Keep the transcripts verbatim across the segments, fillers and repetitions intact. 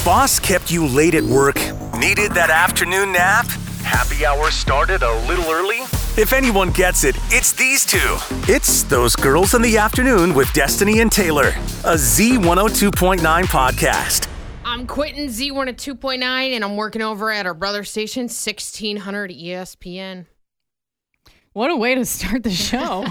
boss kept you late at work? Needed that afternoon nap? Happy hour started a little early? If anyone gets it, it's these two. It's Those Girls in the Afternoon with Destiny and Taylor, a Z one oh two point nine podcast. I'm quitting Z one oh two point nine and I'm working over at our brother station, sixteen hundred E S P N. What a way to start the show.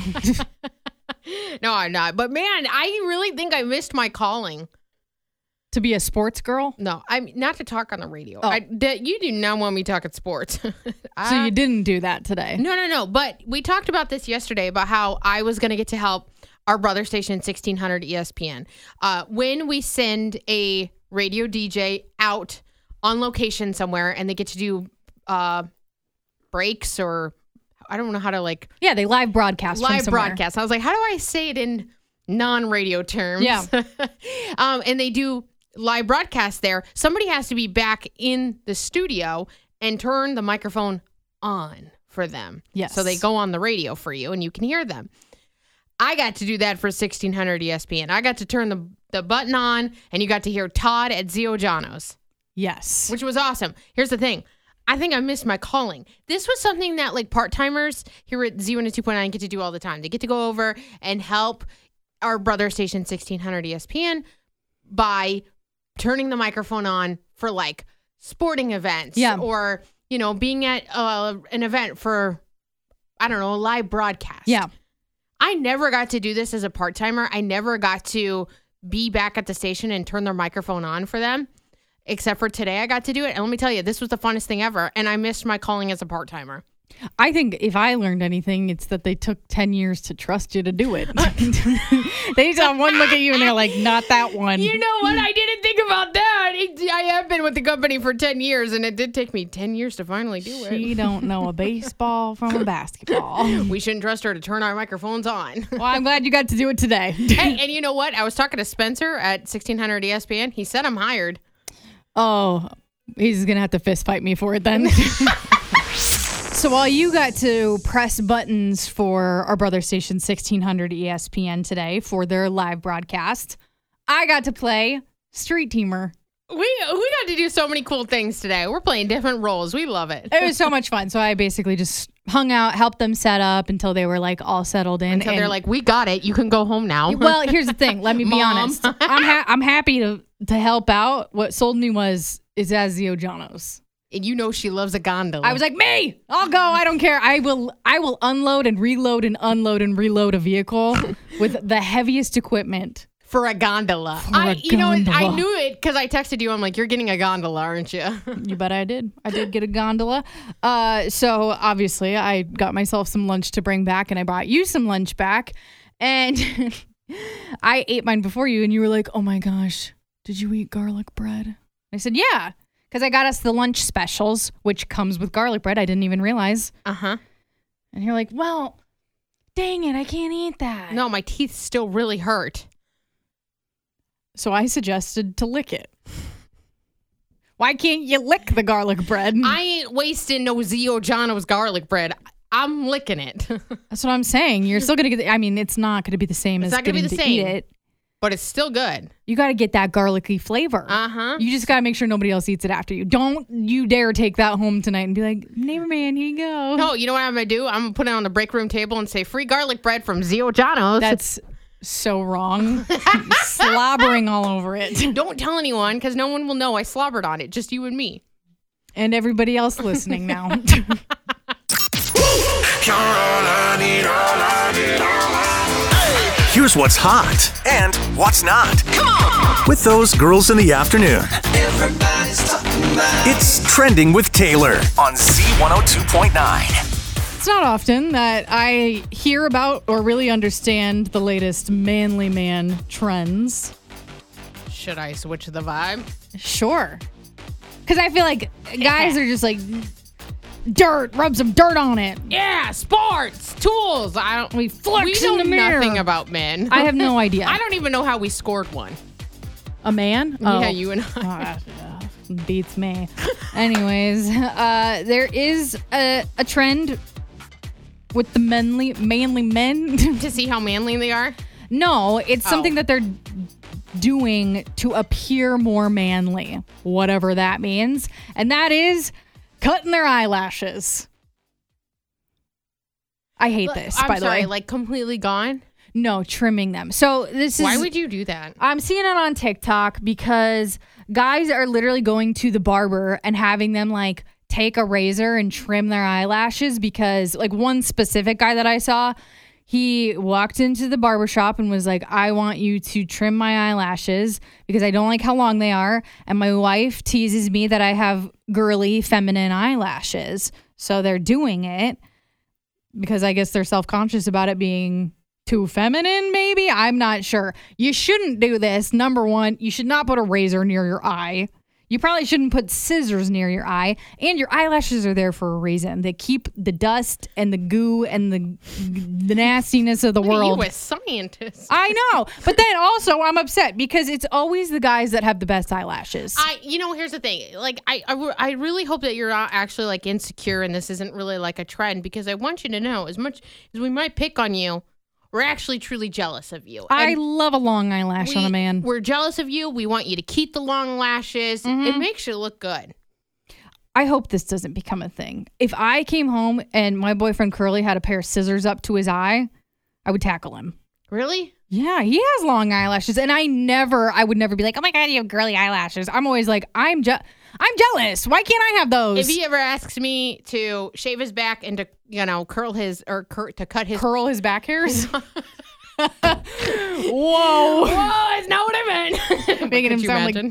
No, I'm not. But man, I really think I missed my calling. To be a sports girl? No, I'm not to talk on the radio. Oh. I, d- you do not want me talking sports. I, So you didn't do that today? No, no, no. But we talked about this yesterday about how I was going to get to help our brother station, sixteen hundred E S P N. Uh, when we send a radio D J out on location somewhere and they get to do uh, breaks or I don't know how to like. Yeah, they live broadcast Live from somewhere. broadcast. I was like, how do I say it in non-radio terms? Yeah. um, and they do live broadcast there. Somebody has to be back in the studio and turn the microphone on for them. Yes. So they go on the radio for you and you can hear them. I got to do that for sixteen hundred E S P N. I got to turn the, the button on and you got to hear Todd at Zio Janos. Yes. Which was awesome. Here's the thing. I think I missed my calling. This was something that like part-timers here at Z one oh two point nine get to do all the time. They get to go over and help our brother station sixteen hundred E S P N by turning the microphone on for like sporting events yeah. or, you know, being at uh, an event for, I don't know, a live broadcast. Yeah. I never got to do this as a part-timer. I never got to be back at the station and turn their microphone on for them. Except for today, I got to do it. And let me tell you, this was the funnest thing ever. And I missed my calling as a part-timer. I think if I learned anything, it's that they took ten years to trust you to do it. They just have one look at you and they're like, not that one. You know what? I didn't think about that. It, I have been with the company for ten years, and it did take me ten years to finally do it. She don't know a baseball from a basketball. We shouldn't trust her to turn our microphones on. Well, I'm glad you got to do it today. Hey, and you know what? I was talking to Spencer at sixteen hundred E S P N. He said I'm hired. Oh, he's going to have to fist fight me for it then. So while you got to press buttons for our brother station sixteen hundred E S P N today for their live broadcast, I got to play Street Teamer. We we got to do so many cool things today. We're playing different roles. We love it. It was so much fun. So I basically just hung out, helped them set up until they were like all settled in. Until and they're like, we got it. You can go home now. Well, here's the thing. Let me be Mom. honest. I'm ha- I'm happy to to help out. What sold me was is as Zio Janos. And you know she loves a gondola. I was like, me, I'll go. I don't care. I will I will unload and reload and unload and reload a vehicle with the heaviest equipment. For a gondola. For I, a you know, I gondola. knew it because I texted you. I'm like, you're getting a gondola, aren't you? You bet I did. I did get a gondola. Uh, so obviously I got myself some lunch to bring back and I brought you some lunch back. And I ate mine before you and you were like, oh my gosh, did you eat garlic bread? I said, yeah. Because I got us the lunch specials, which comes with garlic bread. I didn't even realize. Uh-huh. And you're like, well, dang it, I can't eat that. No, my teeth still really hurt. So I suggested to lick it. Why can't you lick the garlic bread? I ain't wasting no Zio Janos garlic bread. I'm licking it. That's what I'm saying. You're still going to get, I mean, it's not going to be the same It's as not gonna getting be the to same. eat it. But it's still good. You got to get that garlicky flavor. Uh-huh. You just got to make sure nobody else eats it after you. Don't you dare take that home tonight and be like, neighbor man, here you go. No, you know what I'm going to do? I'm going to put it on the break room table and say, free garlic bread from Zio Janos. That's so wrong. Slobbering all over it. Don't tell anyone because no one will know I slobbered on it. Just you and me. And everybody else listening now. Here's what's hot and what's not. Come on! With Those Girls in the Afternoon. Everybody's talking about It's Trending with Taylor on Z one oh two point nine. It's not often that I hear about or really understand the latest manly man trends. Should I switch the vibe? Sure. Because I feel like guys are just like, dirt, rub some dirt on it. Yeah, sports, tools. I don't. We flex we in know the mirror. nothing about men. I have no idea. I don't even know how we scored one. A man? Yeah, Oh. you and I. Ah, uh, beats me. Anyways, uh, there is a, a trend with the manly, manly men. To see how manly they are. No, it's Oh. something that they're doing to appear more manly, whatever that means. And that is cutting their eyelashes. I hate this, I'm by the sorry, way. like completely gone? No, trimming them. So this is... Why would you do that? I'm seeing it on TikTok because guys are literally going to the barber and having them like take a razor and trim their eyelashes because like one specific guy that I saw, he walked into the barbershop and was like, I want you to trim my eyelashes because I don't like how long they are. And my wife teases me that I have girly feminine eyelashes. So they're doing it because I guess they're self-conscious about it being too feminine, maybe? I'm not sure. You shouldn't do this. Number one, you should not put a razor near your eye. You probably shouldn't put scissors near your eye. And your eyelashes are there for a reason. They keep the dust and the goo and the the nastiness of the Look at world. you, a scientist. I know. But then also, I'm upset because it's always the guys that have the best eyelashes. I, you know, here's the thing. Like, I, I, re- I really hope that you're not actually like insecure and this isn't really like a trend because I want you to know as much as we might pick on you, we're actually truly jealous of you. I And love a long eyelash we, on a man. We're jealous of you. We want you to keep the long lashes. Mm-hmm. It makes you look good. I hope this doesn't become a thing. If I came home and my boyfriend Curly had a pair of scissors up to his eye, I would tackle him. Really? Yeah, he has long eyelashes, and I never, I would never be like, oh my god, you have girly eyelashes. I'm always like, I'm je- I'm jealous. Why can't I have those? If he ever asks me to shave his back and to, you know, curl his or cur- to cut his curl his back hairs. Whoa, Whoa, that's not what I meant. making him Could you sound imagine? like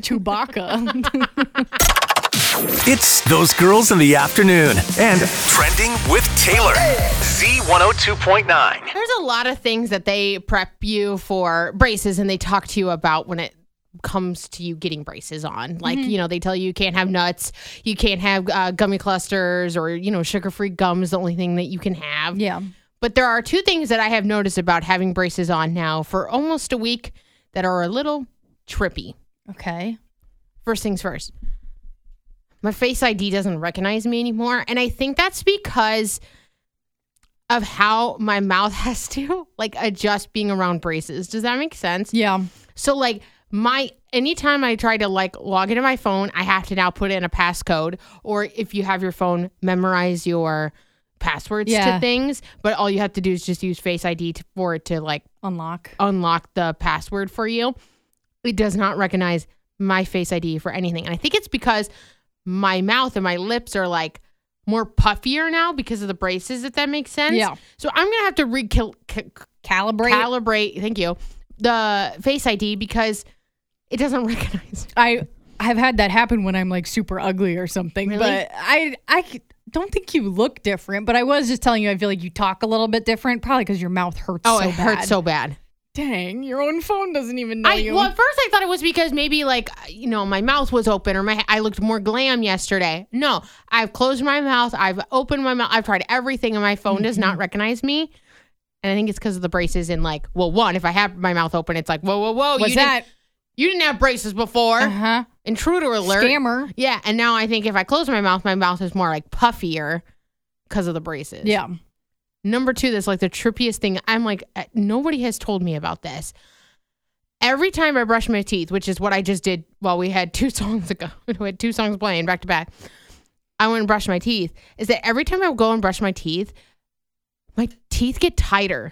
Chewbacca. It's Those Girls in the Afternoon and Trending with Taylor. Z one oh two point nine. There's a lot of things that they prep you for braces and they talk to you about when it comes to you getting braces on. Like, Mm-hmm. you know, they tell you you can't have nuts, you can't have uh, gummy clusters or, you know, sugar-free gum is the only thing that you can have. Yeah. But there are two things that I have noticed about having braces on now for almost a week that are a little trippy. Okay. First things first. My Face I D doesn't recognize me anymore. And I think that's because of how my mouth has to like adjust being around braces. Does that make sense? Yeah. So like my anytime I try to like log into my phone, I have to now put in a passcode. Or if you have your phone, memorize your passwords Yeah. to things. But all you have to do is just use Face I D to, for it to like Unlock. unlock the password for you. It does not recognize my Face I D for anything. And I think it's because my mouth and my lips are like more puffier now because of the braces, if that makes sense. Yeah. So I'm going to have to recalibrate, Calibrate. calibrate, thank you, the Face I D because it doesn't recognize me. I have had that happen when I'm like super ugly or something. Really? But I I c- don't think you look different. But I was just telling you, I feel like you talk a little bit different, probably because your mouth hurts Oh, so it bad. hurts so bad. Dang, your own phone doesn't even know I, you. well, at first I thought it was because maybe like, you know, my mouth was open or my I looked more glam yesterday. No, I've closed my mouth. I've opened my mouth. I've tried everything and my phone Mm-hmm. does not recognize me. And I think it's because of the braces and like, well, one, if I have my mouth open, it's like, whoa, whoa, whoa. What's you that? Didn't, you didn't have braces before. Uh-huh. Intruder alert. Scammer. Yeah. And now I think if I close my mouth, my mouth is more like puffier because of the braces. Yeah. Number two, that's like the trippiest thing. I'm like, uh, nobody has told me about this. Every time I brush my teeth, which is what I just did while we had two songs ago, we had two songs playing back to back, I went and brushed my teeth, is that every time I go and brush my teeth, my teeth get tighter.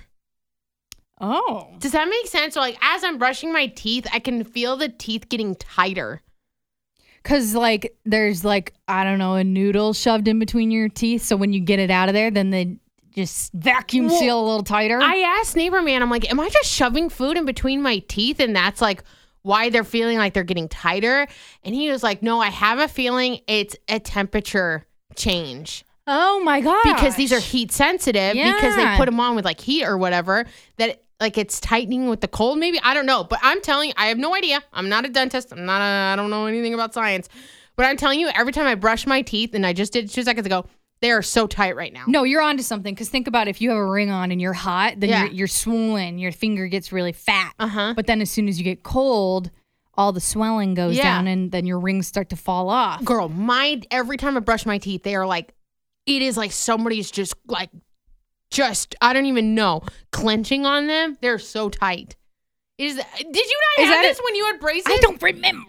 Oh. Does that make sense? So like as I'm brushing my teeth, I can feel the teeth getting tighter. Because, like, there's, like, I don't know, a noodle shoved in between your teeth. So when you get it out of there, then they just vacuum Well, seal a little tighter. I asked neighbor man, I'm like, am I just shoving food in between my teeth? And that's like why they're feeling like they're getting tighter. And he was like, no, I have a feeling it's a temperature change. oh, my God. Because these are heat sensitive because they Yeah. put them on with like heat or whatever that like it's tightening with the cold. Maybe, I don't know, but I'm telling you, I have no idea. I'm not a dentist. I'm not a, I don't know anything about science, but I'm telling you, every time I brush my teeth, and I just did two seconds ago, they are so tight right now. No, you're onto something. Because think about it, if you have a ring on and you're hot, then Yeah. you're, you're swollen. Your finger gets really fat. Uh-huh. But then as soon as you get cold, all the swelling goes Yeah. down and then your rings start to fall off. Girl, my, every time I brush my teeth, they are like, it is like somebody's just like, just, I don't even know, clenching on them. They're so tight. Is did you not Is have that this it? when you had braces? I don't remember.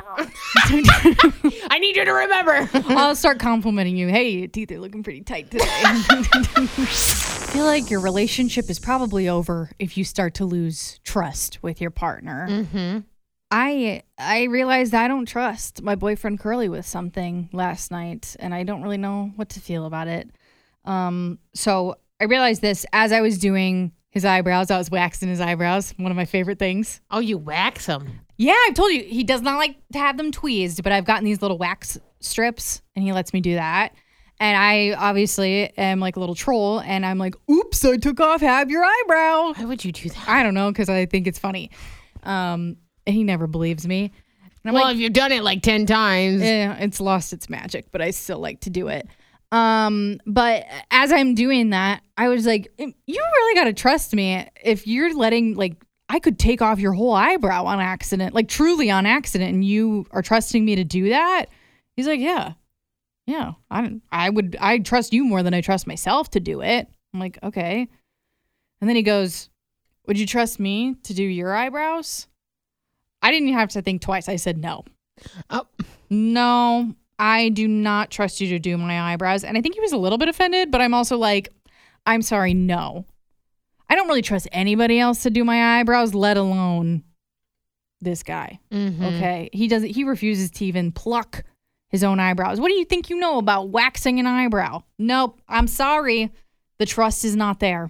I need you to remember. I'll start complimenting you. Hey, your teeth are looking pretty tight today. I feel like your relationship is probably over if you start to lose trust with your partner. Mm-hmm. I I realized I don't trust my boyfriend Curly with something last night, and I don't really know what to feel about it. Um, so I realized this as I was doing his eyebrows. I was waxing his eyebrows. One of my favorite things. Oh, you wax them. Yeah, I've told you he does not like to have them tweezed, but I've gotten these little wax strips, and he lets me do that. And I obviously am like a little troll, and I'm like, "Oops, I took off half your eyebrow." Why would you do that? I don't know, because I think it's funny. Um, and he never believes me. And I'm Well, like, if you've done it like ten times. yeah, it's lost its magic, but I still like to do it. Um, but as I'm doing that, I was like, you really got to trust me. If you're letting, like, I could take off your whole eyebrow on accident, like truly on accident, and you are trusting me to do that. He's like, yeah, yeah, I, I would, I trust you more than I trust myself to do it. I'm like, okay. And then he goes, would you trust me to do your eyebrows? I didn't even have to think twice. I said, no. Oh. No, I do not trust you to do my eyebrows. And I think he was a little bit offended, but I'm also like, I'm sorry, no. I don't really trust anybody else to do my eyebrows, let alone this guy. Mm-hmm. Okay. He doesn't, he refuses to even pluck his own eyebrows. What do you think you know about waxing an eyebrow? Nope. I'm sorry. The trust is not there.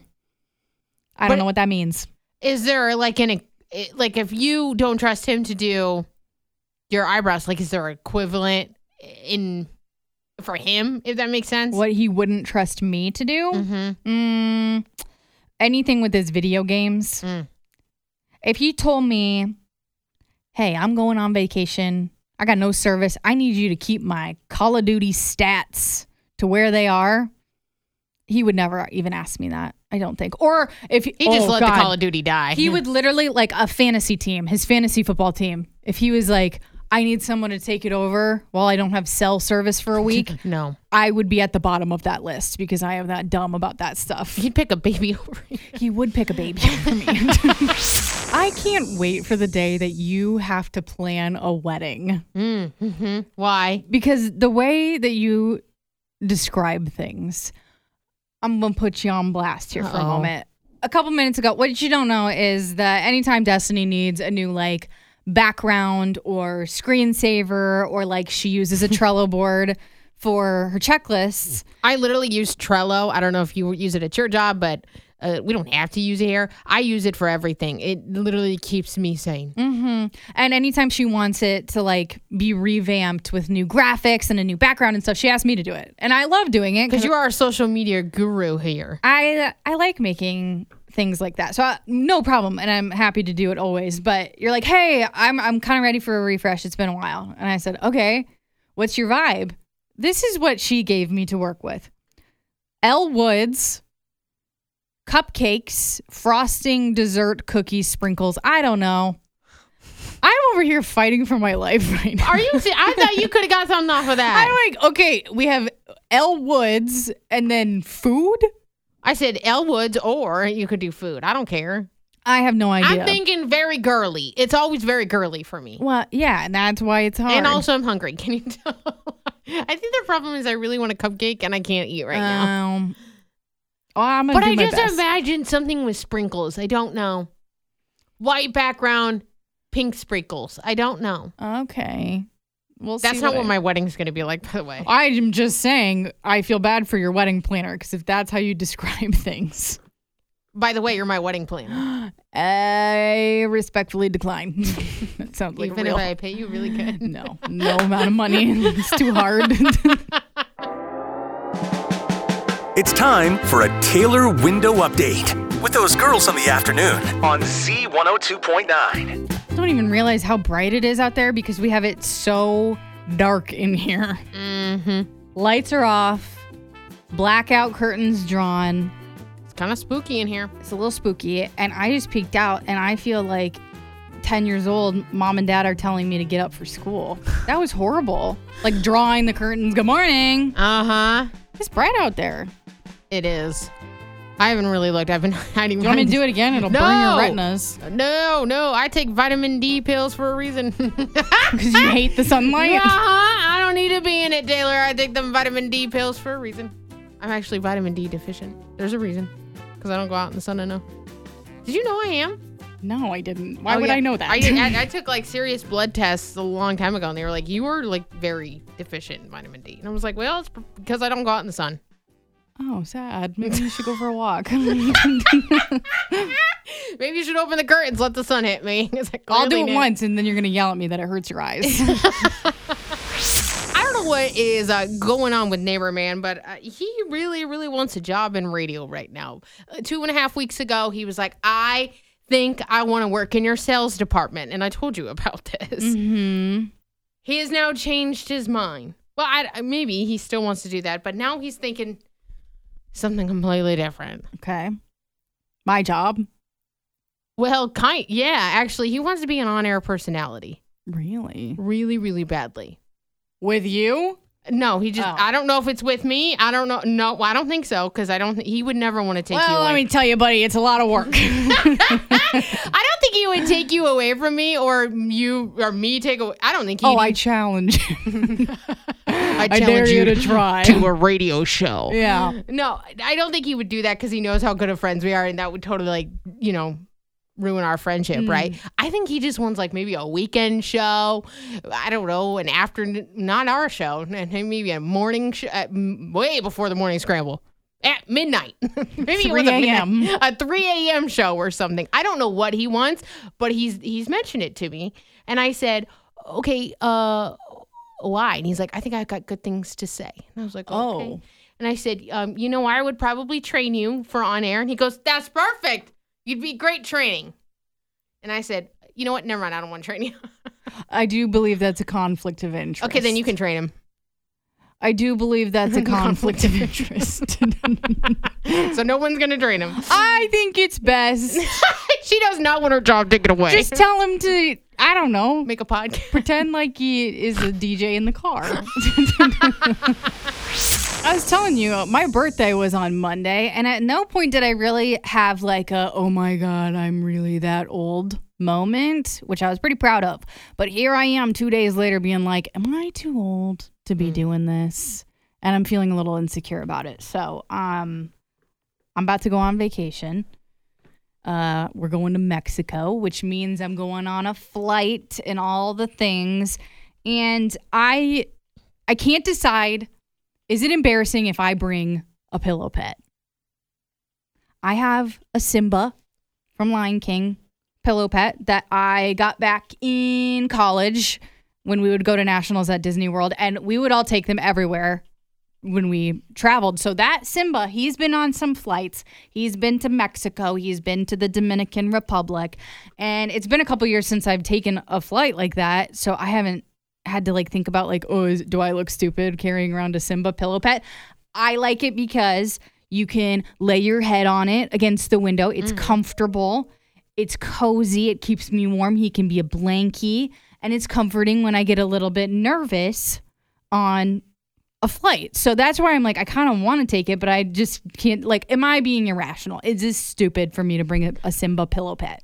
I But don't know what that means. Is there like an like if you don't trust him to do your eyebrows, like is there equivalent in for him, if that makes sense? What he wouldn't trust me to do? Mm-hmm. Mm, anything with his video games. Mm. If he told me, hey, I'm going on vacation, I got no service, I need you to keep my Call of Duty stats to where they are, he would never even ask me that, I don't think. Or if he, He just oh, let God. the Call of Duty die. He would literally, like a fantasy team, his fantasy football team, if he was like, I need someone to take it over while I don't have cell service for a week, No. I would be at the bottom of that list because I am that dumb about that stuff. He'd pick a baby over you. He would pick a baby over me. I can't wait for the day that you have to plan a wedding. Mm-hmm. Why? Because the way that you describe things, I'm going to put you on blast here for a Uh-oh. moment. A couple minutes ago, what you don't know is that anytime Destiny needs a new, like, background or screensaver, or like she uses a Trello board for her checklists. I literally use Trello. I don't know if you use it at your job, but uh, we don't have to use it here. I use it for everything. It literally keeps me sane. Mm-hmm. And anytime she wants it to like be revamped with new graphics and a new background and stuff, she asks me to do it. And I love doing it Because you are a social media guru here. I I like making things like that. So uh, no problem. And I'm happy to do it always. But you're like, hey, I'm I'm kind of ready for a refresh. It's been a while. And I said, okay, what's your vibe? This is what she gave me to work with. Elle Woods, cupcakes, frosting, dessert, cookies, sprinkles. I don't know. I'm over here fighting for my life right now. Are you? se- I thought you could have got something off of that. I'm like, okay, we have Elle Woods and then food. I said Elle Woods, or you could do food. I don't care. I have no idea. I'm thinking very girly. It's always very girly for me. Well, yeah, and that's why it's hard. And also, I'm hungry. Can you tell? I think the problem is I really want a cupcake and I can't eat right now. Um, oh, I'm gonna But do I my just best. imagine something with sprinkles. I don't know. White background, pink sprinkles. I don't know. Okay, we'll see. That's not what I- my wedding's going to be like, by the way. I'm just saying. I feel bad for your wedding planner because if that's how you describe things, By the way, you're my wedding planner. I respectfully decline. That sounds like Even real. if I pay you really good. No, no amount of money. It's too hard. It's time for a Taylor window update with those girls in the afternoon on Z one oh two point nine. I don't even realize how bright it is out there because we have it so dark in here. Mm-hmm. Lights are off, blackout curtains drawn. It's kind of spooky in here. It's a little spooky, and I just peeked out, and I feel like ten years old, mom and dad are telling me to get up for school. That was horrible. Like drawing the curtains. Good morning. Uh-huh. It's bright out there. It is. I haven't really looked. I've been hiding. Do you want me to do it again? It'll no! burn your retinas. No, no. I take vitamin D pills for a reason. Because you hate the sunlight? Uh-huh. I don't need to be in it, Taylor. I take them vitamin D pills for a reason. I'm actually vitamin D deficient. There's a reason. Because I don't go out in the sun enough. Did you know I am? No, I didn't. Why Oh, would yeah. I know that? I, I, I took like serious blood tests a long time ago, and they were like, you were like very deficient in vitamin D. And I was like, well, it's because I don't go out in the sun. Oh, sad. Maybe you should go for a walk. Maybe you should open the curtains, let the sun hit me. It's like, I'll do really, it Nick? once, and then you're going to yell at me that it hurts your eyes. I don't know what is uh, going on with Neighbor Man, but uh, he really, really wants a job in radio right now. Uh, two and a half weeks ago, he was like, I think I want to work in your sales department. And I told you about this. Mm-hmm. He has now changed his mind. Well, I, maybe he still wants to do that, but now he's thinking something completely different. Okay. My job? Well, kind, yeah, actually, he wants to be an on-air personality. Really? Really, really badly. With you? No, he just, Oh. I don't know if it's with me. I don't know. No, I don't think so, because I don't, he would never want to take you Well, away. let me tell you, buddy, it's a lot of work. I don't think he would take you away from me, or you, or me take away. I don't think he Oh, I challenge you. I I dare you to try. to a radio show. Yeah. No, I don't think he would do that because he knows how good of friends we are, and that would totally, like, you know, ruin our friendship, Mm. right? I think he just wants like maybe a weekend show. I don't know, an afternoon, not our show, and maybe a morning show, uh, m- way before the morning scramble. At midnight. Maybe it was a three a.m. midnight- a three a.m. show or something. I don't know what he wants, but he's he's mentioned it to me. And I said, okay, uh, why? And he's like, I think I've got good things to say. And I was like, okay. Oh. And I said, um, you know, I would probably train you for on air. And he goes, that's perfect. You'd be great training. And I said, you know what? Never mind. I don't want to train you. I do believe that's a conflict of interest. Okay, then you can train him. I do believe that's a conflict of interest. So no one's going to train him. I think it's best. She does not want her job taken away. Just tell him to, I don't know, make a podcast. pretend like he is a D J in the car. I was telling you, my birthday was on Monday, and at no point did I really have like a, oh my God, I'm really that old moment, which I was pretty proud of. But here I am two days later being like, am I too old to be doing this? And I'm feeling a little insecure about it. So um, I'm about to go on vacation. Uh, we're going to Mexico, which means I'm going on a flight and all the things. And I I can't decide, is it embarrassing if I bring a pillow pet? I have a Simba from Lion King pillow pet that I got back in college when we would go to nationals at Disney World, and we would all take them everywhere when we traveled. So that Simba, he's been on some flights. He's been to Mexico. He's been to the Dominican Republic. And it's been a couple years since I've taken a flight like that. So I haven't had to like think about like, oh, is, do I look stupid carrying around a Simba pillow pet? I like it because you can lay your head on it against the window. It's mm. comfortable. It's cozy. It keeps me warm. He can be a blankie. And it's comforting when I get a little bit nervous on a flight. So that's why I'm like, I kind of want to take it, but I just can't. Like, am I being irrational? Is this stupid for me to bring a, a Simba pillow pet?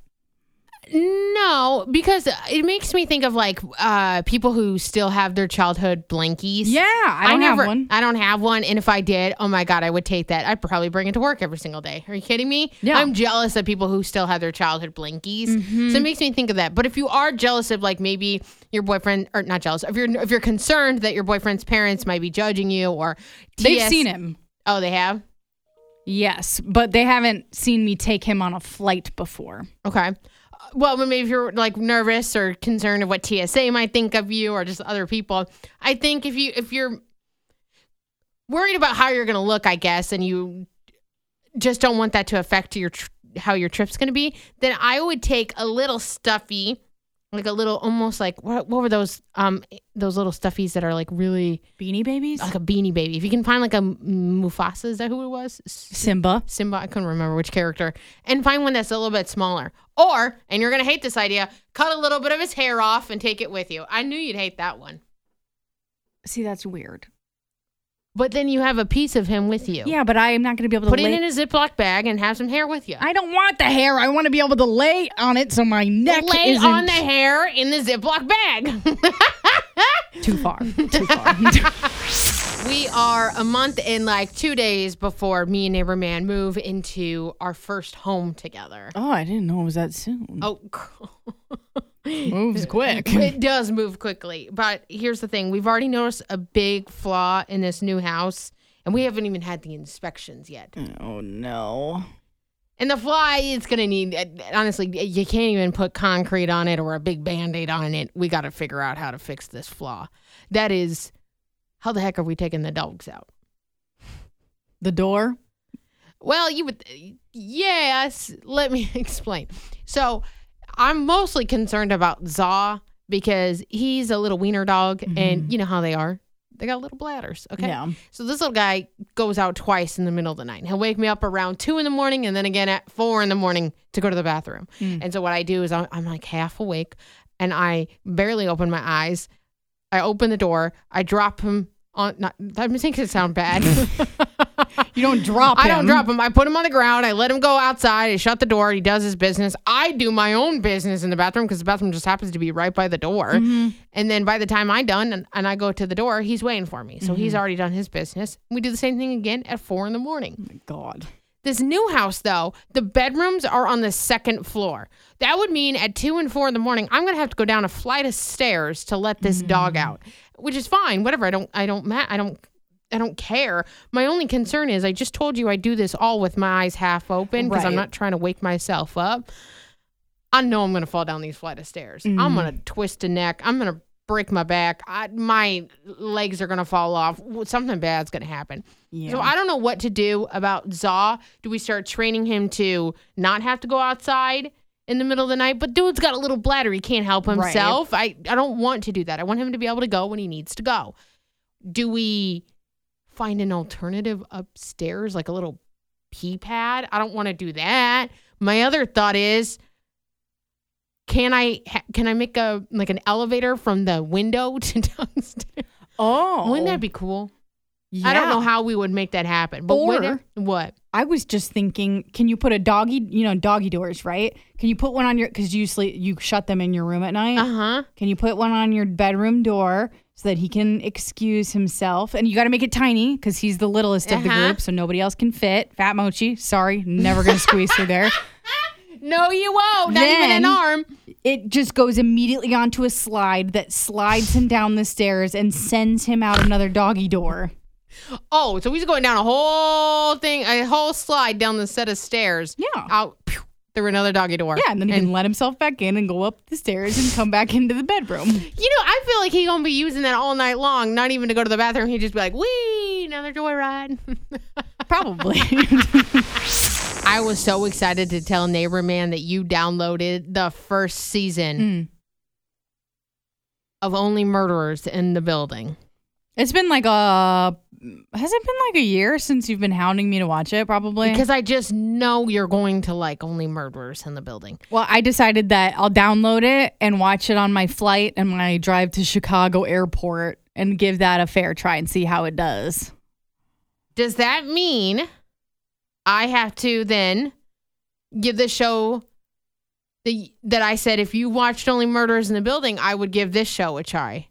No, because it makes me think of like uh, people who still have their childhood blankies. Yeah, I don't I never, have one. I don't have one, and if I did, oh my God, I would take that. I'd probably bring it to work every single day. Are you kidding me? Yeah. I'm jealous of people who still have their childhood blankies. Mm-hmm. So it makes me think of that. But if you are jealous of like maybe your boyfriend, or not jealous, if you're if you're concerned that your boyfriend's parents might be judging you, or They've T S seen him. Oh, they have? Yes, but they haven't seen me take him on a flight before. Okay. Well, maybe if you're like nervous or concerned of what T S A might think of you or just other people, I think if you if you're worried about how you're going to look, I guess, and you just don't want that to affect your tr- how your trip's going to be, then I would take a little stuffy, like a little almost like what, what were those um those little stuffies that are like really Beanie Babies? like a Beanie Baby. If you can find like a Mufasa, is that who it was? Simba. Simba, I couldn't remember which character, and find one that's a little bit smaller. Or, and you're going to hate this idea, cut a little bit of his hair off and take it with you. I knew you'd hate that one. See, that's weird. But then you have a piece of him with you. Yeah, but I am not going to be able to Put lay- it in a Ziploc bag and have some hair with you. I don't want the hair. I want to be able to lay on it so my neck Lay isn't on the hair in the Ziploc bag. too far. Too far. We are a month and like two days before me and Neighbor Man move into our first home together. Oh, I didn't know it was that soon. Oh, Moves quick. it does move quickly. But here's the thing. We've already noticed a big flaw in this new house, and we haven't even had the inspections yet. Oh, no. And the fly, it's going to need, honestly, you can't even put concrete on it or a big Band-Aid on it. We got to figure out how to fix this flaw. That is, how the heck are we taking the dogs out? The door? Well, you would, yes, let me explain. So I'm mostly concerned about Zaw because he's a little wiener dog, mm-hmm. and you know how they are. They got little bladders, okay? Yeah. So this little guy goes out twice in the middle of the night. He'll wake me up around two in the morning and then again at four in the morning to go to the bathroom. Mm. And so what I do is I'm, I'm like half awake and I barely open my eyes. I open the door. I drop him on, not, that makes it sound bad. You don't drop him. I don't drop him. I put him on the ground. I let him go outside. I shut the door. He does his business. I do my own business in the bathroom because the bathroom just happens to be right by the door. Mm-hmm. And then by the time I'm done and, and I go to the door, he's waiting for me. So mm-hmm. he's already done his business. We do the same thing again at four in the morning. Oh my God. This new house, though, the bedrooms are on the second floor. That would mean at two and four in the morning, I'm going to have to go down a flight of stairs to let this mm-hmm. dog out, which is fine. Whatever. I don't, I don't, ma- I don't, I don't care. My only concern is I just told you I do this all with my eyes half open because right. I'm not trying to wake myself up. I know I'm going to fall down these flight of stairs. Mm-hmm. I'm going to twist a neck. I'm going to break my back. I, my legs are going to fall off. Something bad's going to happen. Yeah. So I don't know what to do about Zaw. Do we start training him to not have to go outside in the middle of the night? But dude's got a little bladder. He can't help himself. Right. I, I don't want to do that. I want him to be able to go when he needs to go. Do we find an alternative upstairs, like a little pee pad? I don't want to do that. My other thought is, can I ha- can I make a like an elevator from the window to downstairs? Oh, wouldn't that be cool? Yeah. I don't know how we would make that happen. But or, it, what? I was just thinking, can you put a doggy, you know, doggy doors, right? Can you put one on your, because you sleep, you shut them in your room at night. Uh huh. Can you put one on your bedroom door so that he can excuse himself? And you got to make it tiny because he's the littlest uh-huh. of the group, so nobody else can fit. Fat Mochi, sorry, never gonna squeeze through there. No, you won't. Not then, even an arm. It just goes immediately onto a slide that slides him down the stairs and sends him out another doggy door. Oh, so he's going down a whole thing, a whole slide down the set of stairs. Yeah. Out pew, through another doggy door. Yeah, and then he and, can let himself back in and go up the stairs and come back into the bedroom. You know, I feel like he's going to be using that all night long, not even to go to the bathroom. He'd just be like, wee, another joyride. Probably. I was so excited to tell Neighbor Man that you downloaded the first season mm. of Only Murderers in the Building. It's been like a, has it been like a year since you've been hounding me to watch it, probably? Because I just know you're going to like Only Murderers in the Building. Well, I decided that I'll download it and watch it on my flight and my drive to Chicago airport and give that a fair try and see how it does. Does that mean I have to then give the show the, that I said if you watched Only Murderers in the Building, I would give this show a try?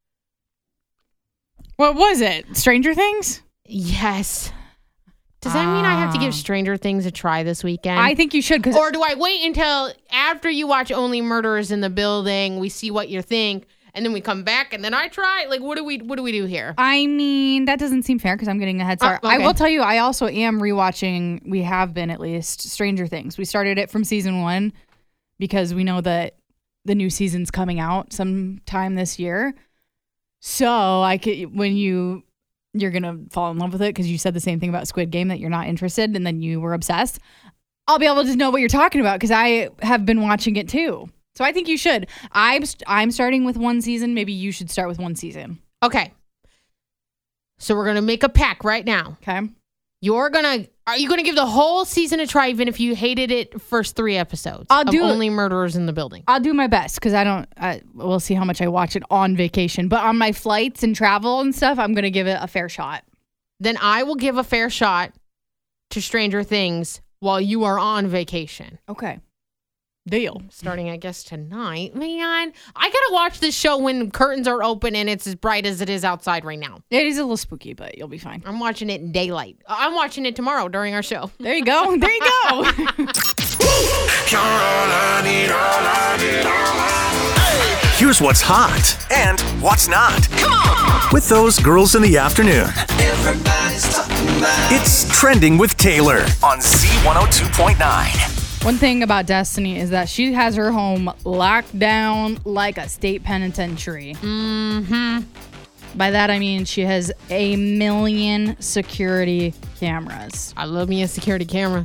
What was it? Stranger Things? Yes. Does that uh, mean I have to give Stranger Things a try this weekend? I think you should. Cause or do I wait until after you watch Only Murderers in the Building, we see what you think, and then we come back and then I try? Like, what do we what do we do here? I mean, that doesn't seem fair because I'm getting a head start. Uh, okay. I will tell you, I also am rewatching, we have been at least, Stranger Things. We started it from season one because we know that the new season's coming out sometime this year. So I could, when you, you're going to fall in love with it because you said the same thing about Squid Game, that you're not interested and then you were obsessed. I'll be able to know what you're talking about because I have been watching it too. So I think you should. I'm, I'm starting with one season. Maybe you should start with one season. Okay. So we're going to make a pact right now. Okay. You're going to, are you going to give the whole season a try even if you hated it first three episodes? I'll do Only Murderers in the Building. I'll do my best because I don't, I, we'll see how much I watch it on vacation. But on my flights and travel and stuff, I'm going to give it a fair shot. then I will give a fair shot to Stranger Things while you are on vacation. Okay. Deal. Starting, I guess, tonight. Man, I gotta watch this show when curtains are open and it's as bright as it is outside right now. It is a little spooky, but you'll be fine. I'm watching it in daylight. I'm watching it tomorrow during our show. There you go. There you go. Here's what's hot and what's not. Come on! With those girls in the afternoon. Everybody's talking about It's Trending with Taylor on Z one oh two point nine. One thing about Destiny is that she has her home locked down like a state penitentiary. Mm-hmm. By that, I mean she has a million security cameras. I love me a security camera.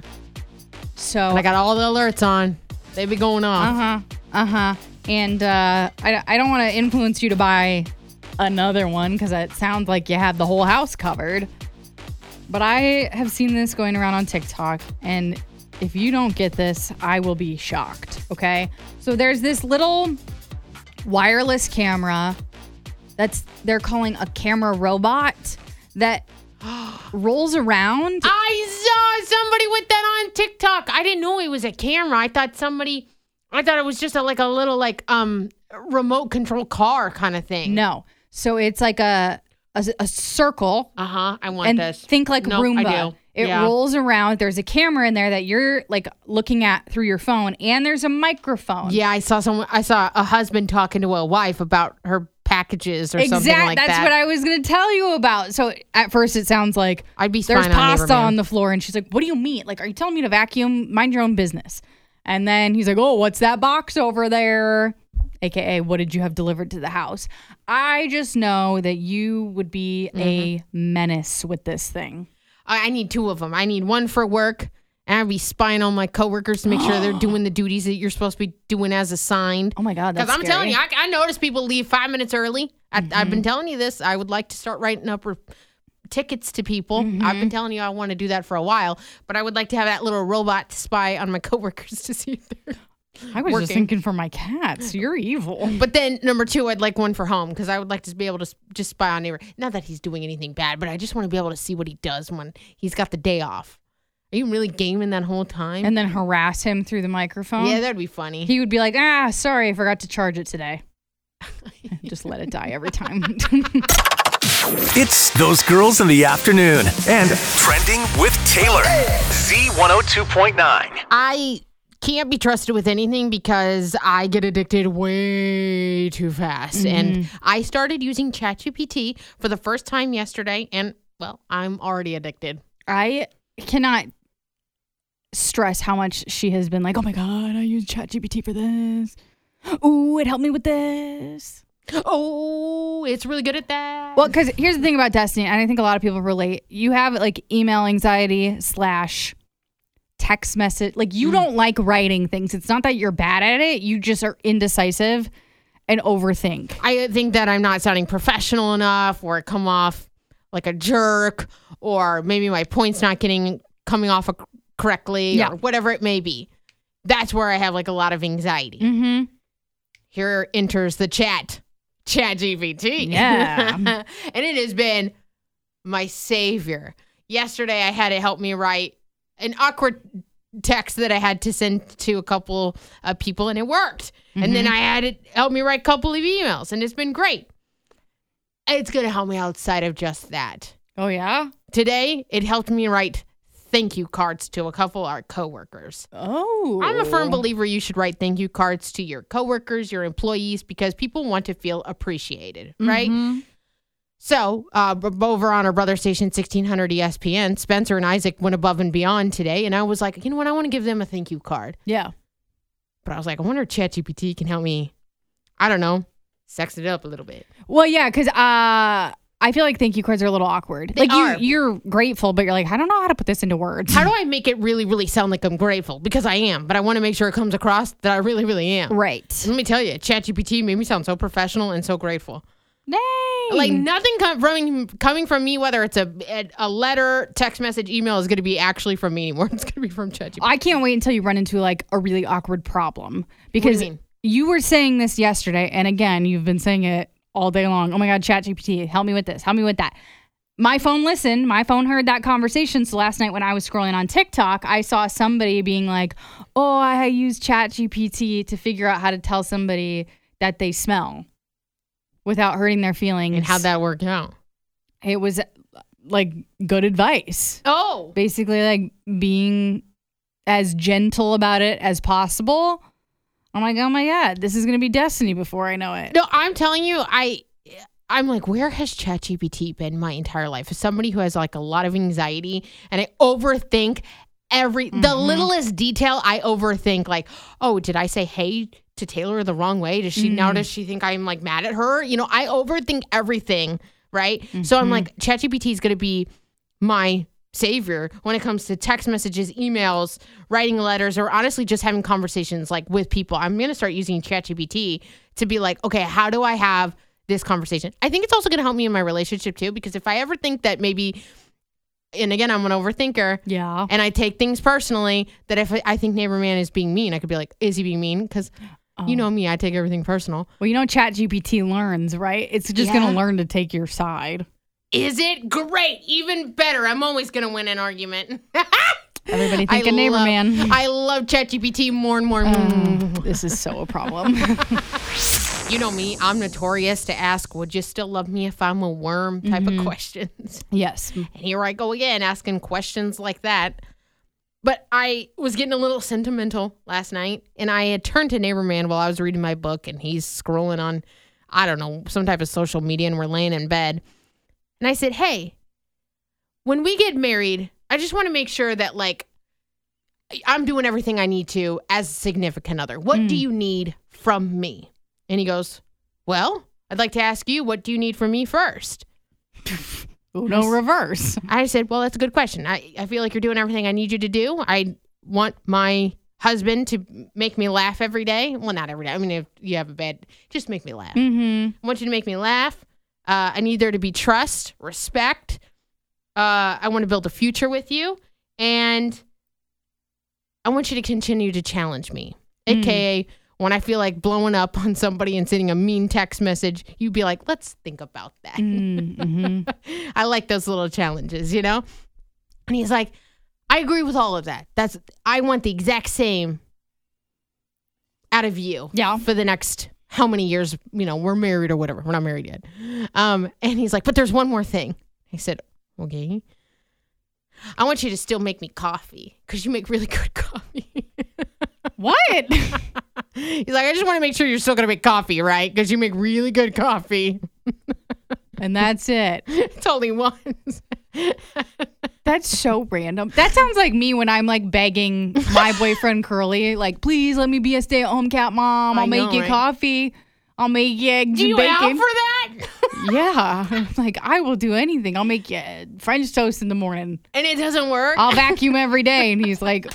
So And I got all the alerts on. They be going off. Uh-huh. Uh-huh. And uh, I, I don't want to influence you to buy another one because it sounds like you have the whole house covered. But I have seen this going around on TikTok, and if you don't get this, I will be shocked, okay? So there's this little wireless camera that's they're calling a camera robot that rolls around. I saw somebody with that on TikTok. I didn't know it was a camera. I thought somebody, I thought it was just a, like a little like um remote control car kind of thing. No. So it's like a a, a circle. Uh-huh. I want And this. think like Nope, Roomba. I do. It Yeah. rolls around. There's a camera in there that you're like looking at through your phone, and there's a microphone. Yeah, I saw someone. I saw a husband talking to a wife about her packages or something like That's that. what I was going to tell you about. So at first it sounds like I'd be there's spying on pasta Neighbor Man. on the floor, and she's like, "What do you mean? Like, are you telling me to vacuum? Mind your own business." And then he's like, "Oh, what's that box over there?" A K A, what did you have delivered to the house? I just know that you would be Mm-hmm. a menace with this thing. I I need two of them. I need one for work, and I'd be spying on my coworkers to make sure they're doing the duties that you're supposed to be doing as assigned. Oh my God, that's Because I'm telling you, scary. I, I notice people leave five minutes early. I, Mm-hmm. I've been telling you this. I would like to start writing up re- tickets to people. Mm-hmm. I've been telling you I want to do that for a while, but I would like to have that little robot to spy on my coworkers to see if they're. I was working. just thinking for my cats. You're evil. But then number two, I'd like one for home because I would like to be able to s- just spy on neighbor. Not that he's doing anything bad, but I just want to be able to see what he does when he's got the day off. Are you really gaming that whole time? And then harass him through the microphone. yeah, that'd be funny. He would be like, ah, sorry, I forgot to charge it today. Just let it die every time. It's those girls in the afternoon and Trending with Taylor. Z one oh two point nine. I can't be trusted with anything because I get addicted way too fast. And I started using ChatGPT for the first time yesterday, and well, I'm already addicted. I cannot stress how much she has been like, oh my God, I use ChatGPT for this. Ooh, it helped me with this. Oh, it's really good at that. Well, because here's the thing about Destiny, and I think a lot of people relate. You have like email anxiety slash text message. Like you don't like writing things. It's not that you're bad at it. You just are indecisive and overthink. I think that I'm not sounding professional enough, or come off like a jerk, or maybe my point's not getting coming off a, correctly, Yeah. or whatever it may be. That's where I have like a lot of anxiety. Mm-hmm. Here enters the chat, ChatGPT. Yeah. and it has been my savior. Yesterday, I had it help me write an awkward text that I had to send to a couple of people, and it worked. And then I had it help me write a couple of emails, and it's been great. It's going to help me outside of just that. Oh, yeah? Today, it helped me write thank you cards to a couple of our coworkers. Oh. I'm a firm believer you should write thank you cards to your coworkers, your employees, because people want to feel appreciated, right? Mm-hmm. So, uh, b- over on our brother station, sixteen hundred E S P N, Spencer and Isaac went above and beyond today, and I was like, you know what? I want to give them a thank you card. Yeah. But I was like, I wonder if ChatGPT can help me, I don't know, sex it up a little bit. Well, yeah, because uh, I feel like thank you cards are a little awkward. They like are. you, you're grateful, but you're like, I don't know how to put this into words. How do I make it really, really sound like I'm grateful? Because I am, but I want to make sure it comes across that I really, really am. Right. And let me tell you, ChatGPT made me sound so professional and so grateful. Dang. Like nothing com- from coming from me, whether it's a a letter, text message, email, is going to be actually from me anymore. It's going to be from ChatGPT. I can't wait until you run into like a really awkward problem because mean? you were saying this yesterday, and again, you've been saying it all day long. Oh my God, ChatGPT, help me with this, help me with that. my phone listened. My phone heard that conversation. So last night when I was scrolling on TikTok, I saw somebody being like, oh, I used ChatGPT to figure out how to tell somebody that they smell without hurting their feelings. And how'd that work out? It was like good advice. Oh. Basically like being as gentle about it as possible. I'm like, oh my God, this is going to be destiny before I know it. No, I'm telling you, I, I'm like, where has ChatGPT been my entire life? As somebody who has like a lot of anxiety and I overthink every, mm-hmm. the littlest detail I overthink, like, oh, did I say hey to Taylor the wrong way? Does she, mm-hmm. now does she think I'm like mad at her? You know, I overthink everything, right? Mm-hmm. So I'm like, ChatGPT is going to be my savior when it comes to text messages, emails, writing letters, or honestly just having conversations like with people. I'm going to start using ChatGPT to be like, okay, how do I have this conversation? I think it's also going to help me in my relationship too, because if I ever think that maybe, and again, I'm an overthinker, yeah, and I take things personally, that if I think Neighbor Man is being mean, I could be like, is he being mean? Because oh. you know me, I take everything personal. Well, you know, ChatGPT learns, right? It's just yeah. going to learn to take your side. Is it? Great. Even better. I'm always going to win an argument. Everybody think a Neighbor love, Man. I love ChatGPT more and more. Uh, this is so a problem. You know me. I'm notorious to ask, would you still love me if I'm a worm type mm-hmm. of questions. Yes. And here I go again, asking questions like that. But I was getting a little sentimental last night, and I had turned to Neighbor Man while I was reading my book, and he's scrolling on, I don't know, some type of social media, and we're laying in bed. And I said, hey, when we get married, I just want to make sure that, like, I'm doing everything I need to as a significant other. What mm. do you need from me? And he goes, well, I'd like to ask you, what do you need from me first? No reverse. I said, well, that's a good question. I, I feel like you're doing everything I need you to do. I want my husband to make me laugh every day. Well, not every day. I mean, if you have a bad, just make me laugh. Mm-hmm. I want you to make me laugh. Uh, I need there to be trust, respect. Uh, I want to build a future with you. And I want you to continue to challenge me. Mm. A K A when I feel like blowing up on somebody and sending a mean text message, you'd be like, let's think about that. Mm-hmm. I like those little challenges, you know? And he's like, I agree with all of that. That's I want the exact same out of you. Yeah. For the next how many years, you know, we're married or whatever. We're not married yet. Um, and he's like, but there's one more thing. I said, okay. I want you to still make me coffee because you make really good coffee. What? He's like, I just want to make sure you're still going to make coffee, right? Because you make really good coffee. And that's it. It's only once. That's so random. That sounds like me when I'm like begging my boyfriend Curly, like, please let me be a stay-at-home cat mom. I'll I make know, you right? coffee. I'll make you eggs do and you bacon. out for that? Yeah. I'm like, I will do anything. I'll make you French toast in the morning. And it doesn't work? I'll vacuum every day. And he's like,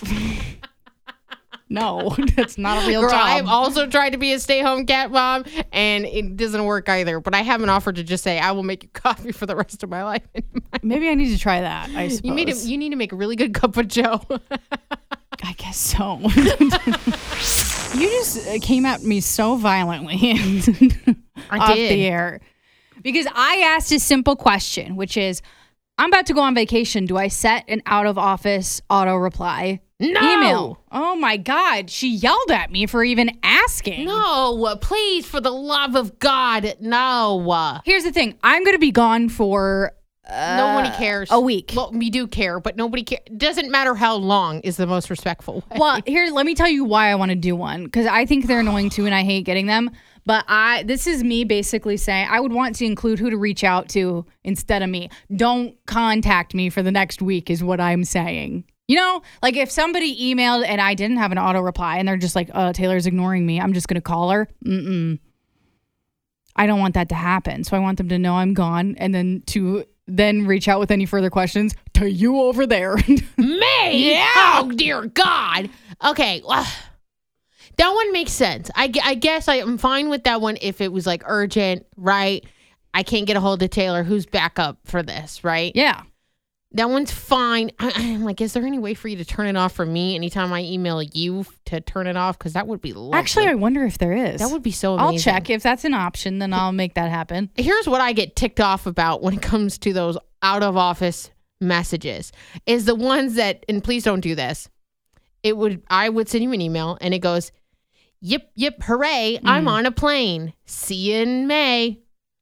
no, that's not a real Girl, job. I've also tried to be a stay-home cat mom, and it doesn't work either. But I haven't offered to just say, I will make you coffee for the rest of my life. Maybe I need to try that, I suppose. You, made a, you need to make a really good cup of joe. I guess so. You just came at me so violently I off did. the air. Because I asked a simple question, which is, I'm about to go on vacation. Do I set an out-of-office auto-reply no! email? Oh, my God. She yelled at me for even asking. No, please, for the love of God, no. Here's the thing. I'm going to be gone for uh, nobody cares. A week. Well, we do care, but nobody cares. Doesn't matter how long is the most respectful way. Well, here, let me tell you why I want to do one. Because I think they're annoying, too, and I hate getting them. But I, this is me basically saying I would want to include who to reach out to instead of me. Don't contact me for the next week is what I'm saying. You know, like if somebody emailed and I didn't have an auto reply and they're just like, oh, Taylor's ignoring me, I'm just going to call her. Mm-mm. I don't want that to happen. So I want them to know I'm gone and then to then reach out with any further questions to you over there. Me? Yeah. Oh, dear God. Okay. Well, that one makes sense. I, I guess I am fine with that one if it was like urgent, right? I can't get a hold of Taylor. Who's back up for this, right? Yeah. That one's fine. I, I'm like, is there any way for you to turn it off for me anytime I email you to turn it off? Because that would be lovely. Actually, I wonder if there is. That would be so amazing. I'll check. If that's an option, then I'll make that happen. Here's what I get ticked off about when it comes to those out of office messages is the ones that, and please don't do this. It would, I would send you an email and it goes, yip, yip, hooray, mm. I'm on a plane. See you in May.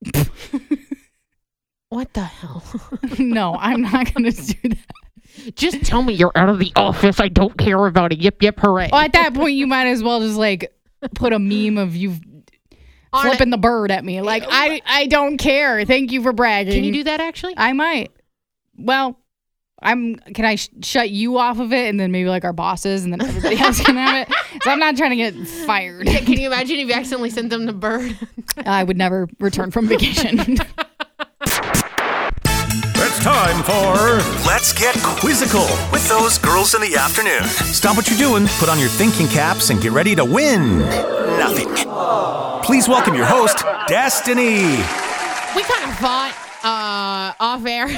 What the hell? No, I'm not going to do that. Just tell me you're out of the office. I don't care about a yip, yip, hooray. Well, at that point, you might as well just like put a meme of you on flipping a- the bird at me. Like, I, I don't care. Thank you for bragging. Can you do that actually? I might. Well, I'm. Can I sh- shut you off of it and then maybe like our bosses and then everybody else can have it? So I'm not trying to get fired. Yeah, can you imagine if you accidentally sent them the bird? I would never return from vacation. It's time for Let's Get Quizzical with those girls in the afternoon. Stop what you're doing, put on your thinking caps, and get ready to win nothing. Please welcome your host, Destiny. We kind of fought uh, off air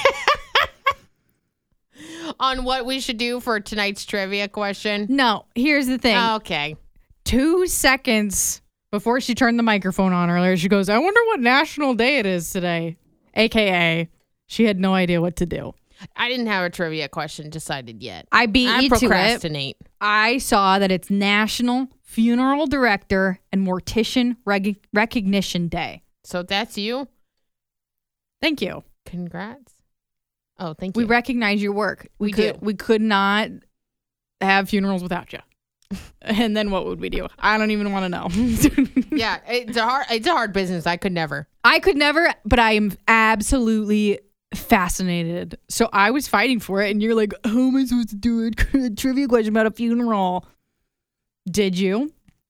on what we should do for tonight's trivia question. No, here's the thing. Okay. Two seconds before she turned the microphone on earlier, she goes, I wonder what national day it is today. A K A she had no idea what to do. I didn't have a trivia question decided yet. I beat I you to it. procrastinate. I saw that it's National Funeral Director and Mortician Reg- Recognition Day. So that's you? Thank you. Congrats. Oh, thank you. We recognize your work. We, We could, do. We could not have funerals without you. And then what would we do? I don't even want to know. Yeah, it's a hard it's a hard business. I could never. I could never, but I am absolutely fascinated. So I was fighting for it, and you're like, how am I supposed to do a trivia question about a funeral? Did you?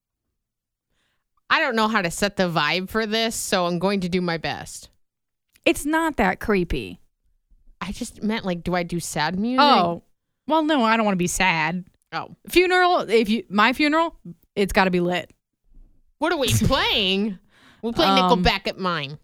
I don't know how to set the vibe for this, so I'm going to do my best. It's not that creepy. I just meant like, do I do sad music? Oh, well, no, I don't want to be sad. Oh. Funeral, if you, my funeral, it's got to be lit. What are we playing? We'll play Um, Nickelback at mine.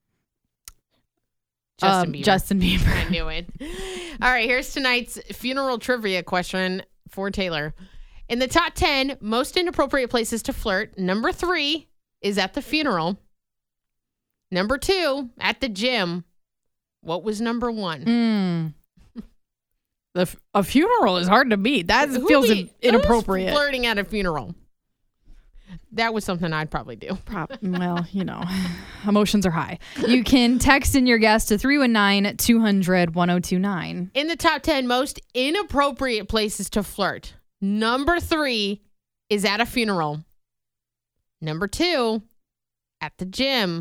Justin Um, Bieber. Justin Bieber. I knew it. All right, here's tonight's funeral trivia question for Taylor. In the top ten most inappropriate places to flirt, number three is at the funeral. Number two, at the gym. What was number one? Mm. The f- a funeral is hard to beat. That Who feels be- inappropriate. Who's flirting at a funeral? That was something I'd probably do. Prop- well, you know, emotions are high. You can text in your guess to three one nine, two hundred, ten twenty-nine. In the top ten most inappropriate places to flirt, number three is at a funeral. Number two, at the gym.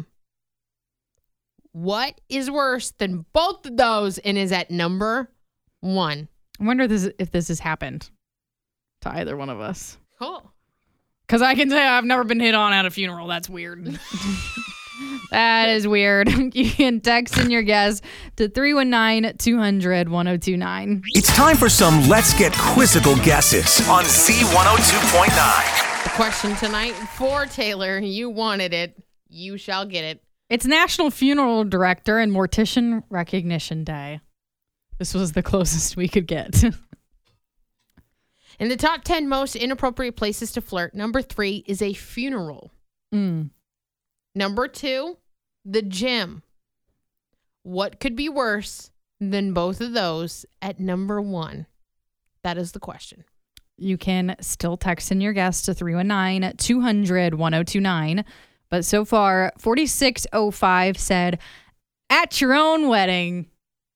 What is worse than both of those and is at number one? I wonder if this, if this has happened to either one of us. Cool. Because I can say I've never been hit on at a funeral. That's weird. That is weird. You can text in your guess to three one nine, two hundred, ten twenty-nine. It's time for some Let's Get Quizzical guesses on Z one oh two point nine. The question tonight for Taylor, you wanted it. You shall get it. It's National Funeral Director and Mortician Recognition Day. This was the closest we could get. In the top ten most inappropriate places to flirt, number three is a funeral. Mm. Number two, the gym. What could be worse than both of those at number one? That is the question. You can still text in your guess to three one nine, two hundred, ten twenty-nine. But so far, forty-six oh five said, at your own wedding.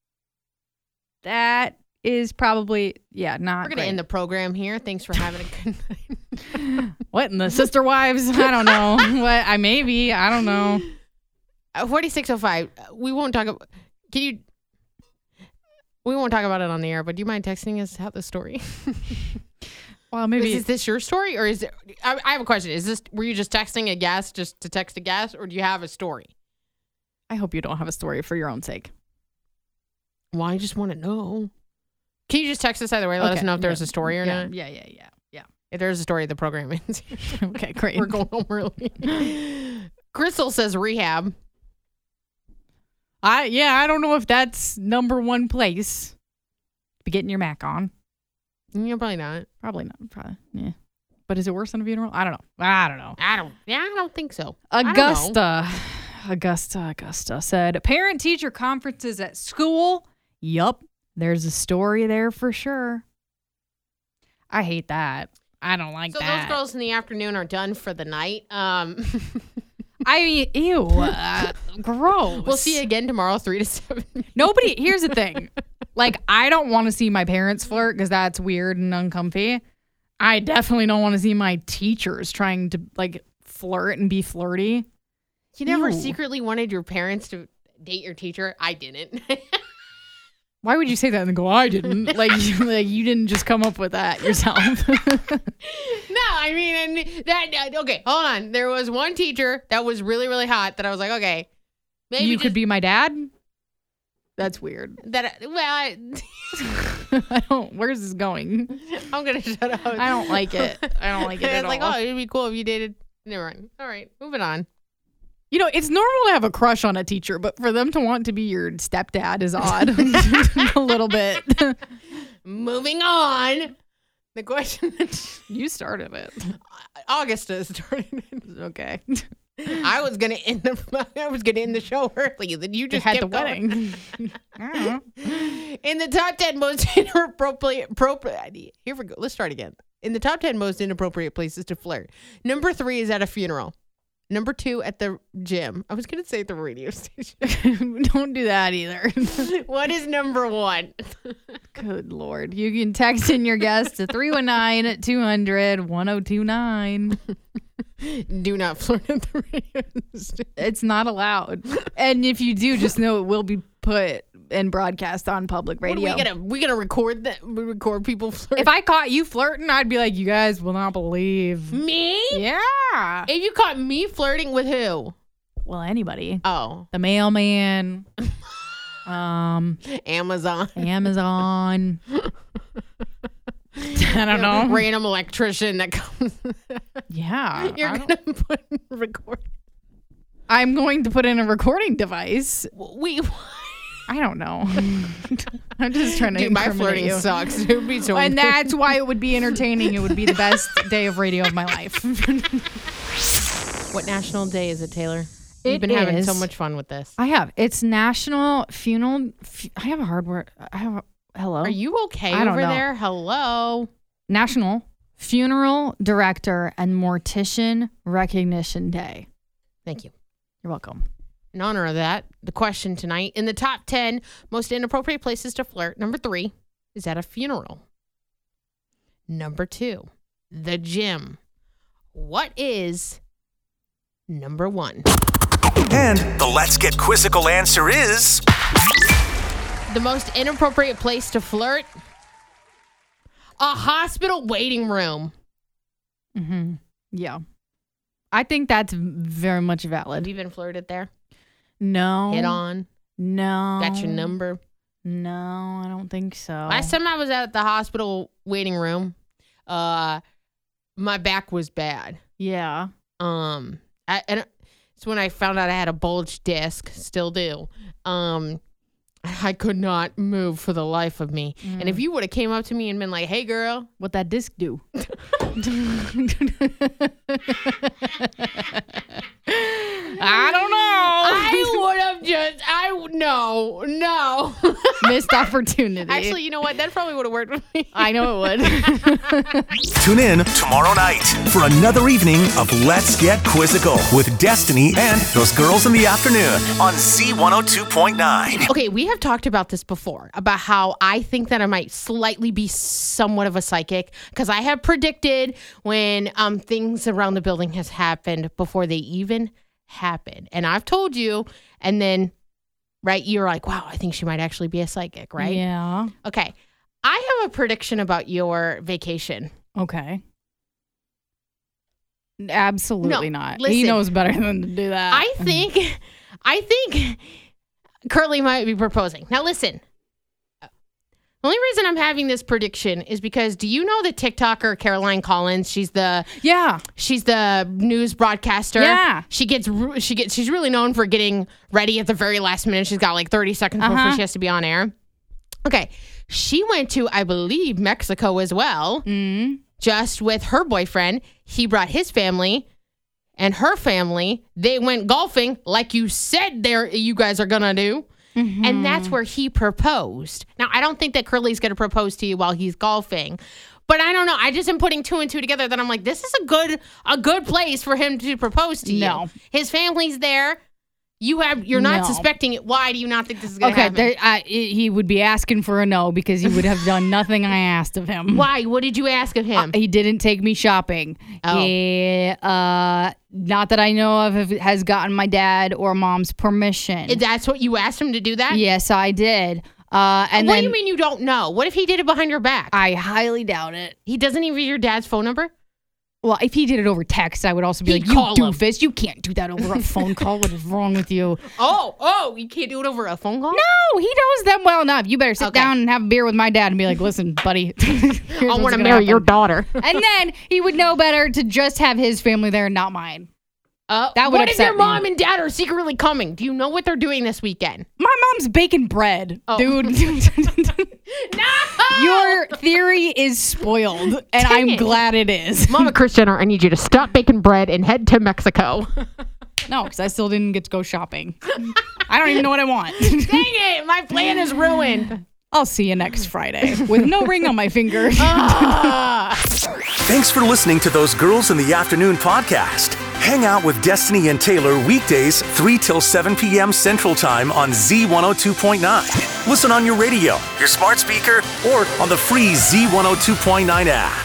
That is probably, yeah, not We're going to great. end the program here. Thanks for having a good night. What in the sister wives? I don't know. What? I maybe. I don't know. Uh, forty-six oh five. We won't talk about. Can you? We won't talk about it on the air. But do you mind texting us out the story? Well, maybe. Is, is this your story, or is it? I, I have a question. Is this? Were you just texting a guess just to text a guess, or do you have a story? I hope you don't have a story for your own sake. Well, I just want to know. Can you just text us either way? Let Okay, us know if there's yeah, a story or yeah, not. Yeah, yeah, yeah, yeah. If there's a story, the program ends. Okay, great. We're going home early. Crystal says rehab. I yeah, I don't know if that's number one place to be getting your Mac on. Yeah, probably not. Probably not. Probably. Yeah. But is it worse than a funeral? I don't know. I don't know. I don't. Yeah, I don't think so. I don't know. Augusta. Augusta. Augusta said parent-teacher conferences at school. Yup. There's a story there for sure. I hate that. I don't like So that. those girls in the afternoon are done for the night. Um, I mean, ew. Uh, gross. we'll see you again tomorrow, three to seven. Nobody, here's the thing. Like, I don't want to see my parents flirt because that's weird and uncomfy. I definitely don't want to see my teachers trying to, like, flirt and be flirty. You never Ew. secretly wanted your parents to date your teacher? I didn't. Why would you say that and go, I didn't? Like, you, like, you didn't just come up with that yourself. No, I mean, and that, okay, hold on. There was one teacher that was really, really hot that I was like, okay, maybe You just, could be my dad? That's weird. that, well, I, I don't, where's this going? I'm going to shut up. I don't like it. I don't like it at It's like, all. oh, it'd be cool if you dated. Never mind. All right, moving on. You know, it's normal to have a crush on a teacher, but for them to want to be your stepdad is odd. A little bit. Moving on. The question You started it. Augusta started. Okay. I was gonna end the I was gonna end the show early. Then you You just had the kept going. wedding. I don't know. In the top ten most inappropriate, appropriate. Here we go. Let's start again. In the top ten most inappropriate places to flirt, number three is at a funeral. Number two at the gym. I was gonna say at the radio station. Don't do that either. What is number one? Good Lord. You can text in your guess to three one nine, two hundred, ten twenty-nine. Do not flirt at the radio station. It's not allowed. And if you do, just know it will be put and broadcast on public What are radio. we gonna we gonna record that? We record people flirting. If I caught you flirting, I'd be like, you guys will not believe. me? Yeah. If you caught me flirting with who? Well, anybody. Oh, The mailman. um, Amazon. Amazon. I don't know. Random electrician that comes. Yeah. You're I gonna don't- put record. I'm going to put in a recording device. We. I don't know. I'm just trying to Dude, my incriminate flirting you. sucks. It would be so. And that's why it would be entertaining. It would be the best day of radio of my life. What national day is it, Taylor? It You've been having is- so much fun with this. I have. It's National Funeral. Fu- I have a hard word. I have a, hello. Are you okay I don't over know. there? Hello. National Funeral Director and Mortician Recognition Day. Thank you. You're welcome. In honor of that, the question tonight in the top ten most inappropriate places to flirt, number three is at a funeral. Number two, the gym. What is number one? And the Let's Get Quizzical answer is The most inappropriate place to flirt? A hospital waiting room. Mm-hmm. Yeah. I think that's very much Have valid. you been flirted there? No. Hit on? No. Got your number? No, I don't think so. Last time I was at the hospital waiting room, uh, my back was bad. Yeah. Um, I, and it's when I found out I had a bulged disc. Still do. Um, I could not move for the life of me. And if you would have came up to me and been like, "Hey, girl," What that disc do? I don't know. I would have just, I would- no, no. Missed opportunity. Actually, you know what? That probably would have worked with me. I know it would. tune in tomorrow night for another evening of Let's Get Quizzical with Destiny and those girls in the afternoon on Z one oh two point nine. Okay, we have talked about this before, about how I think that I might slightly be somewhat of a psychic, because I have predicted when um things around the building has happened before they even happen. And I've told you, and then, right, you're like, wow, I think she might actually be a psychic, right? Yeah. Okay, I have a prediction about your vacation. Okay. Absolutely No, not. He listen. knows better than to do that. I think, I think Curly might be proposing. Now listen, The only reason I'm having this prediction is because do you know the TikToker Caroline Collins? She's the Yeah. she's the news broadcaster. Yeah. She gets re- she gets she's really known for getting ready at the very last minute. She's got like thirty seconds before Uh-huh. she has to be on air. Okay. She went to, I believe, Mexico as well. Mm. Just with her boyfriend. He brought his family and her family. They went golfing like you said there you guys are gonna do. Mm-hmm. And that's where he proposed. Now, I don't think that Curly's going to propose to you while he's golfing. But I don't know. I just am putting two and two together that I'm like, this is a good a good place for him to propose to you. No. His family's there. You have you're not No. suspecting it. Why do you not think this is going to Okay, happen? there, I, he would be asking for a no because he would have done nothing I asked of him. Why? What did you ask of him? Uh, he didn't take me shopping. Oh. He, uh, not that I know of, if it has gotten my dad or mom's permission. That's what you asked him to do that? Yes, I did. Uh, and what then do you mean you don't know? What if he did it behind your back? I highly doubt it. he doesn't even read your dad's phone number? Well, if he did it over text, I would also be He'd like, you call him. doofus, you can't do that over a phone call. What is wrong with you? Oh, oh, you can't do it over a phone call? No, he knows them well enough. You better sit Okay. down and have a beer with my dad and be like, listen, buddy. I want to marry your daughter. And then he would know better to just have his family there and not mine. Uh, That would what if upset your me. mom and dad are secretly coming? Do you know what they're doing this weekend? My mom's baking bread, Oh. dude. No! Your theory is spoiled, and I'm it. glad it is. Mama Kris Jenner, I need you to stop baking bread and head to Mexico. No, because I still didn't get to go shopping. I don't even know what I want. Dang it, my plan is ruined. I'll see you next Friday with no ring on my finger. Ah. Thanks for listening to Those Girls in the Afternoon podcast. Hang out with Destiny and Taylor weekdays three till seven p.m. Central Time on Z one oh two point nine. Listen on your radio, your smart speaker, or on the free Z one oh two point nine app.